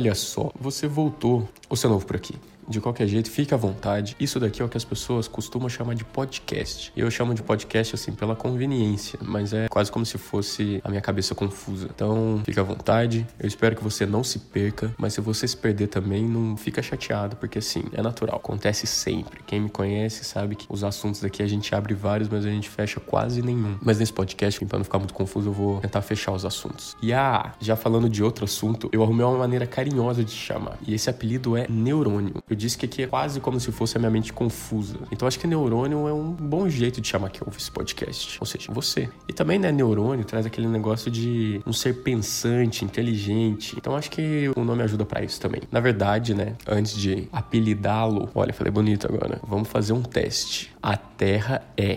Olha só, você voltou. Você é novo por aqui. De qualquer jeito, fique à vontade. Isso daqui é o que as pessoas costumam chamar de podcast. Eu chamo de podcast, assim, pela conveniência, mas é quase como se fosse a minha cabeça confusa. Então, fique à vontade. Eu espero que você não se perca, mas se você se perder também, não fica chateado, porque, assim, é natural. Acontece sempre. Quem me conhece sabe que os assuntos daqui a gente abre vários, mas a gente fecha quase nenhum. Mas nesse podcast, pra não ficar muito confuso, eu vou tentar fechar os assuntos. E já falando de outro assunto, eu arrumei uma maneira carinhosa de te chamar. E esse apelido é Neurônio. Eu disse que aqui é quase como se fosse a minha mente confusa. Então acho que neurônio é um bom jeito de chamar quem ouve esse podcast. Ou seja, você. E também, né, neurônio traz aquele negócio de um ser pensante, inteligente. Então acho que o nome ajuda pra isso também. Na verdade, né, antes de apelidá-lo, olha, falei bonito agora. Vamos fazer um teste. A Terra é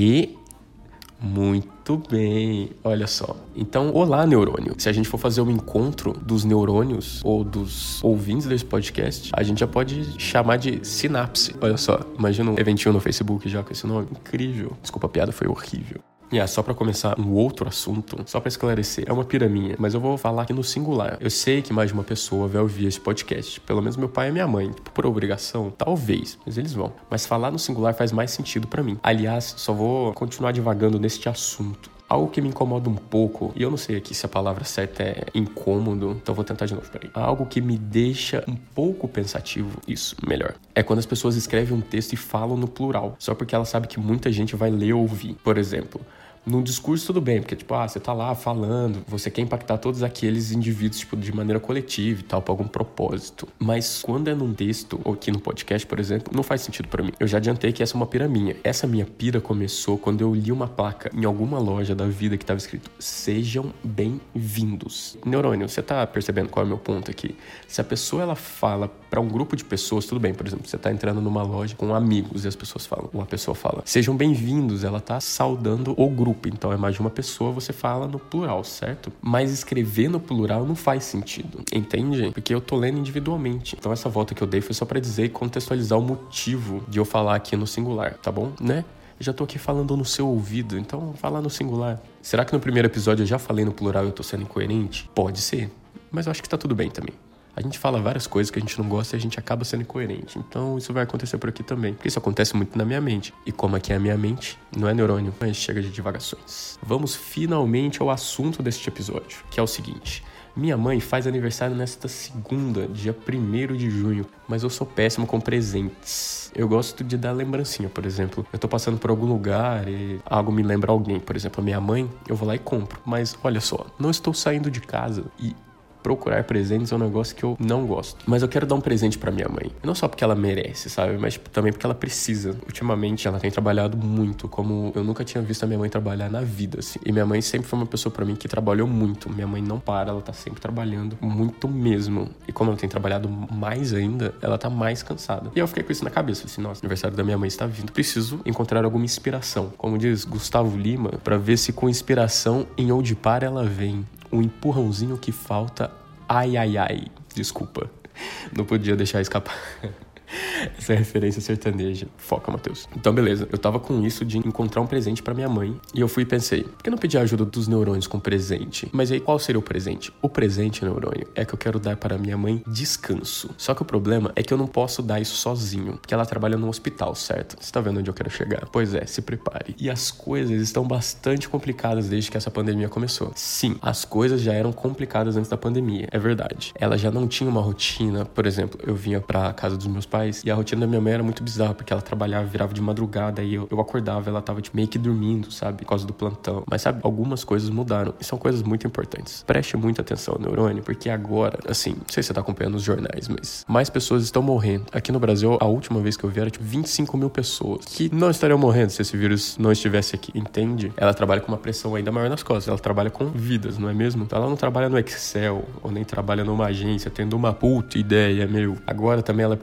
Muito bem, olha só. Então, olá, neurônio. Se a gente for fazer um encontro dos neurônios ou dos ouvintes desse podcast, a gente já pode chamar de sinapse. Olha só, imagina um eventinho no Facebook já com esse nome. Incrível. Desculpa, a piada foi horrível. Só pra começar um outro assunto, só pra esclarecer, é uma piraminha, mas eu vou falar aqui no singular. Eu sei que mais de uma pessoa vai ouvir esse podcast, pelo menos meu pai e minha mãe, por obrigação, talvez, mas eles vão. Mas falar no singular faz mais sentido pra mim. Aliás, só vou continuar divagando neste assunto. Algo que me incomoda um pouco, e eu não sei aqui se a palavra certa é incômodo, então vou tentar de novo, peraí. Algo que me deixa um pouco pensativo, isso, melhor, é quando as pessoas escrevem um texto e falam no plural, só porque elas sabem que muita gente vai ler ou ouvir. Por exemplo, num discurso tudo bem, porque tipo, você tá lá falando, você quer impactar todos aqueles indivíduos, tipo, de maneira coletiva e tal, por algum propósito. Mas quando é num texto, ou aqui no podcast, por exemplo, não faz sentido pra mim. Eu já adiantei que essa é uma pira minha. Essa minha pira começou quando eu li uma placa em alguma loja da vida que tava escrito: sejam bem-vindos. Neurônio, você tá percebendo qual é o meu ponto aqui? Se a pessoa, ela fala pra um grupo de pessoas, tudo bem, por exemplo, você tá entrando numa loja com amigos e as pessoas falam, uma pessoa fala, sejam bem-vindos, ela tá saudando o grupo. Então é mais de uma pessoa, você fala no plural, certo? Mas escrever no plural não faz sentido, entende? Porque eu tô lendo individualmente. Então essa volta que eu dei foi só pra dizer e contextualizar o motivo de eu falar aqui no singular, tá bom? Né? Eu já tô aqui falando no seu ouvido, então falar no singular. Será que no primeiro episódio eu já falei no plural e eu tô sendo incoerente? Pode ser, mas eu acho que tá tudo bem também. A gente fala várias coisas que a gente não gosta e a gente acaba sendo incoerente. Então isso vai acontecer por aqui também. Porque isso acontece muito na minha mente. E como aqui é a minha mente, não é neurônio, mas chega de divagações. Vamos finalmente ao assunto deste episódio, que é o seguinte. Minha mãe faz aniversário nesta segunda, dia 1º de junho, mas eu sou péssimo com presentes. Eu gosto de dar lembrancinha, por exemplo. Eu tô passando por algum lugar e algo me lembra alguém. Por exemplo, a minha mãe, eu vou lá e compro. Mas olha só, não estou saindo de casa e procurar presentes é um negócio que eu não gosto. Mas eu quero dar um presente pra minha mãe. Não só porque ela merece, sabe? Mas também porque ela precisa. Ultimamente, ela tem trabalhado muito, como eu nunca tinha visto a minha mãe trabalhar na vida, assim. E minha mãe sempre foi uma pessoa pra mim que trabalhou muito. Minha mãe não para, ela tá sempre trabalhando muito mesmo. E como ela tem trabalhado mais ainda, ela tá mais cansada. E eu fiquei com isso na cabeça. Assim, nossa, o aniversário da minha mãe está vindo. Preciso encontrar alguma inspiração. Como diz Gustavo Lima, pra ver se com inspiração em onde para ela vem. Um empurrãozinho que falta, ai, ai, ai. Desculpa, não podia deixar escapar. Essa é a referência sertaneja. Foca, Matheus. Então, beleza. Eu tava com isso de encontrar um presente pra minha mãe. E eu fui e pensei, por que não pedir a ajuda dos neurônios com presente? Mas aí, qual seria o presente? O presente, neurônio, é que eu quero dar para minha mãe descanso. Só que o problema é que eu não posso dar isso sozinho. Porque ela trabalha no hospital, certo? Você tá vendo onde eu quero chegar? Pois é, se prepare. E as coisas estão bastante complicadas desde que essa pandemia começou. Sim, as coisas já eram complicadas antes da pandemia. É verdade. Ela já não tinha uma rotina. Por exemplo, eu vinha pra casa dos meus pais e a rotina da minha mãe era muito bizarra, porque ela trabalhava, virava de madrugada e eu acordava, ela tava tipo, meio que dormindo, sabe? Por causa do plantão. Mas sabe, algumas coisas mudaram e são coisas muito importantes. Preste muita atenção, neurônio, porque agora, assim, não sei se você tá acompanhando os jornais, mas mais pessoas estão morrendo. Aqui no Brasil, a última vez que eu vi era tipo 25 mil pessoas que não estariam morrendo se esse vírus não estivesse aqui, entende? Ela trabalha com uma pressão ainda maior nas costas, ela trabalha com vidas, não é mesmo? Então ela não trabalha no Excel ou nem trabalha numa agência tendo uma puta ideia, meu. Agora também ela precisa trabalhar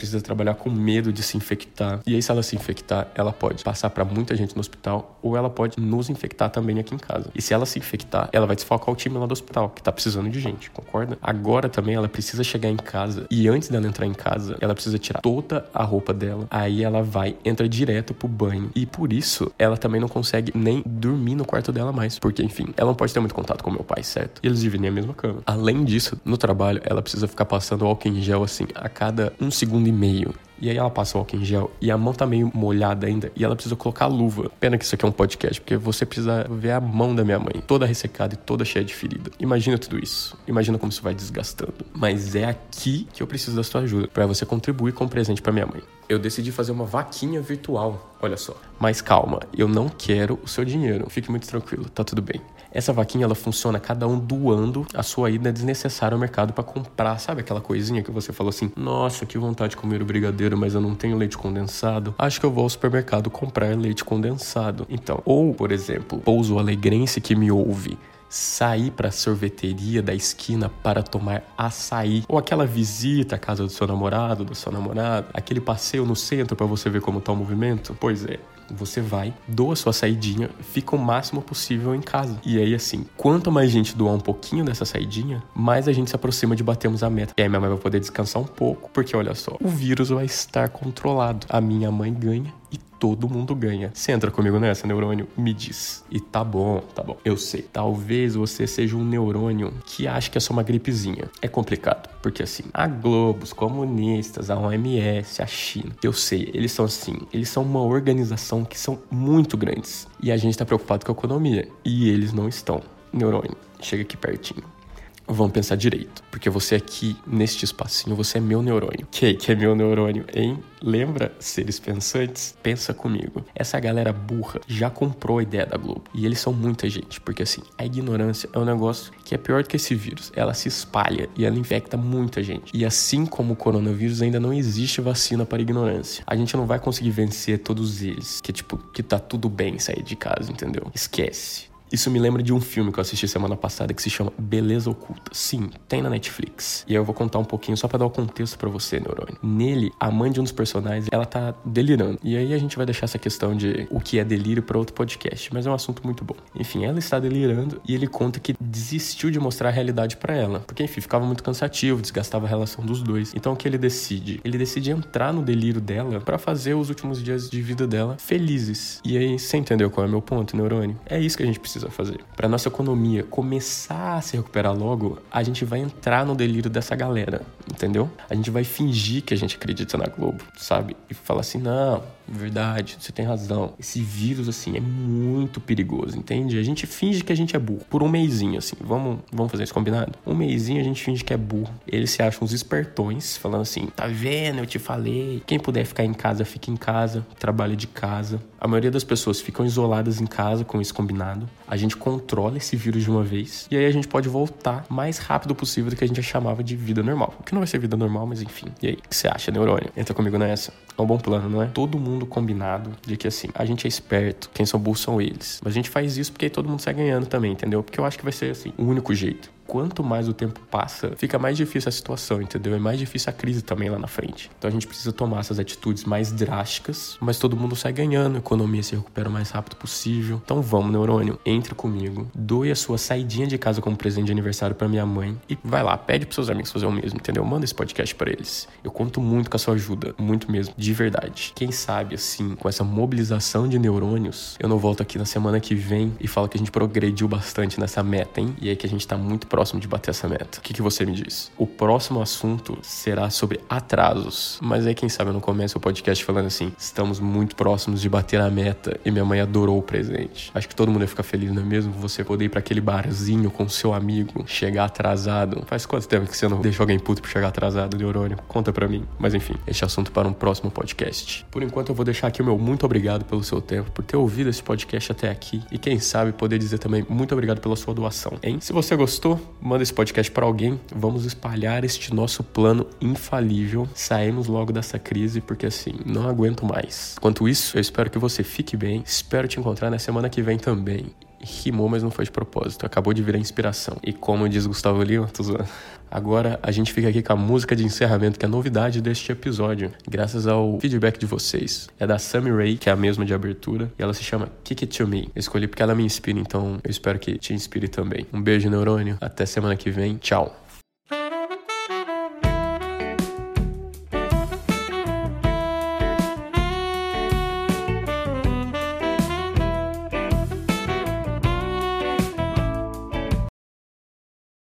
trabalhar com medo de se infectar. E aí, se ela se infectar, ela pode passar pra muita gente no hospital ou ela pode nos infectar também aqui em casa. E se ela se infectar, ela vai desfalcar o time lá do hospital, que tá precisando de gente, concorda? Agora também ela precisa chegar em casa e antes dela entrar em casa, ela precisa tirar toda a roupa dela. Aí ela entra direto pro banho. E por isso, ela também não consegue nem dormir no quarto dela mais. Porque, enfim, ela não pode ter muito contato com meu pai, certo? E eles dividem a mesma cama. Além disso, no trabalho, ela precisa ficar passando álcool em gel, assim, a cada 1,5 segundos. E aí ela passa o álcool em gel e a mão tá meio molhada ainda e ela precisa colocar a luva. Pena que isso aqui é um podcast, porque você precisa ver a mão da minha mãe, toda ressecada e toda cheia de ferida. Imagina tudo isso. Imagina como isso vai desgastando. Mas é aqui que eu preciso da sua ajuda, pra você contribuir com um presente pra minha mãe. Eu decidi fazer uma vaquinha virtual, olha só. Mas calma, eu não quero o seu dinheiro. Fique muito tranquilo, tá tudo bem. Essa vaquinha, ela funciona cada um doando a sua ida desnecessária ao mercado pra comprar. Sabe aquela coisinha que você falou assim, nossa, que vontade de comer o brigadeiro, mas eu não tenho leite condensado. Acho que eu vou ao supermercado comprar leite condensado. Então, ou, por exemplo, pouso alegrense que me ouve, sair para a sorveteria da esquina para tomar açaí, ou aquela visita à casa do seu namorado, da sua namorada, aquele passeio no centro para você ver como tá o movimento. Pois é, você vai, doa sua saidinha, fica o máximo possível em casa. E aí, assim, quanto mais gente doar um pouquinho dessa saidinha, mais a gente se aproxima de batermos a meta. E aí minha mãe vai poder descansar um pouco, porque olha só, o vírus vai estar controlado. A minha mãe ganha e todo mundo ganha. Você entra comigo nessa, neurônio? Me diz. E tá bom. Eu sei. Talvez você seja um neurônio que acha que é só uma gripezinha. É complicado, porque assim, a Globo, os comunistas, a OMS, a China, eu sei, eles são assim, eles são uma organização que são muito grandes. E a gente tá preocupado com a economia. E eles não estão. Neurônio, chega aqui pertinho. Vamos pensar direito, porque você aqui, neste espacinho, você é meu neurônio. Que é meu neurônio, hein? Lembra, seres pensantes? Pensa comigo. Essa galera burra já comprou a ideia da Globo. E eles são muita gente, porque assim, a ignorância é um negócio que é pior do que esse vírus. Ela se espalha e ela infecta muita gente. E assim como o coronavírus, ainda não existe vacina para a ignorância. A gente não vai conseguir vencer todos eles, que tá tudo bem sair de casa, entendeu? Esquece. Isso me lembra de um filme que eu assisti semana passada que se chama Beleza Oculta. Sim, tem na Netflix. E aí eu vou contar um pouquinho só pra dar o contexto pra você, neurônio. Nele, a mãe de um dos personagens, ela tá delirando. E aí a gente vai deixar essa questão de o que é delírio pra outro podcast, mas é um assunto muito bom. Enfim, ela está delirando e ele conta que desistiu de mostrar a realidade pra ela. Porque, enfim, ficava muito cansativo, desgastava a relação dos dois. Então o que ele decide? Ele decide entrar no delírio dela pra fazer os últimos dias de vida dela felizes. E aí, você entendeu qual é o meu ponto, neurônio? É isso que a gente precisa fazer. Para nossa economia começar a se recuperar logo, a gente vai entrar no delírio dessa galera, entendeu? A gente vai fingir que a gente acredita na Globo, sabe? E falar assim, não, verdade, você tem razão. Esse vírus, assim, é muito perigoso, entende? A gente finge que a gente é burro. Por um mesinho, assim, vamos fazer isso combinado? Um mesinho a gente finge que é burro. Eles se acham uns espertões, falando assim, tá vendo, eu te falei. Quem puder ficar em casa, fica em casa, trabalha de casa. A maioria das pessoas ficam isoladas em casa com isso combinado. A gente controla esse vírus de uma vez. E aí a gente pode voltar mais rápido possível do que a gente chamava de vida normal. O que não vai ser vida normal, mas enfim. E aí, o que você acha, neurônio? Entra comigo nessa. É um bom plano, não é? Todo mundo combinado de que assim, a gente é esperto, quem são burros são eles. Mas a gente faz isso porque aí todo mundo sai ganhando também, entendeu? Porque eu acho que vai ser assim, o único jeito. Quanto mais o tempo passa, fica mais difícil a situação, entendeu? É mais difícil a crise também lá na frente. Então a gente precisa tomar essas atitudes mais drásticas, mas todo mundo sai ganhando, a economia se recupera o mais rápido possível. Então vamos, neurônio, entre comigo, doe a sua saidinha de casa como presente de aniversário pra minha mãe e vai lá, pede pros seus amigos fazer o mesmo, entendeu? Manda esse podcast pra eles. Eu conto muito com a sua ajuda, muito mesmo, de verdade. Quem sabe, assim, com essa mobilização de neurônios, eu não volto aqui na semana que vem e falo que a gente progrediu bastante nessa meta, hein? E aí que a gente tá muito próximo de bater essa meta. O que você me diz? O próximo assunto será sobre atrasos. Mas aí, quem sabe eu não começo o podcast falando assim, estamos muito próximos de bater a meta e minha mãe adorou o presente. Acho que todo mundo ia ficar feliz, não é mesmo? Você poder ir pra aquele barzinho com seu amigo, chegar atrasado. Faz quanto tempo que você não deixa alguém puto por chegar atrasado, neurônio? Conta pra mim. Mas enfim, esse assunto para um próximo podcast. Por enquanto eu vou deixar aqui o meu muito obrigado pelo seu tempo, por ter ouvido esse podcast até aqui e quem sabe poder dizer também muito obrigado pela sua doação, hein? Se você gostou, manda esse podcast para alguém, vamos espalhar este nosso plano infalível, saímos logo dessa crise, porque assim, não aguento mais. Enquanto isso, eu espero que você fique bem, espero te encontrar na semana que vem também. rimou, mas não foi de propósito. Acabou de virar inspiração. E como diz Gustavo Lima, tô zoando. Agora a gente fica aqui com a música de encerramento, que é a novidade deste episódio, graças ao feedback de vocês. É da Sammy Ray, que é a mesma de abertura, e ela se chama Kick It To Me. Eu escolhi porque ela me inspira, então eu espero que te inspire também. Um beijo, neurônio. Até semana que vem. Tchau.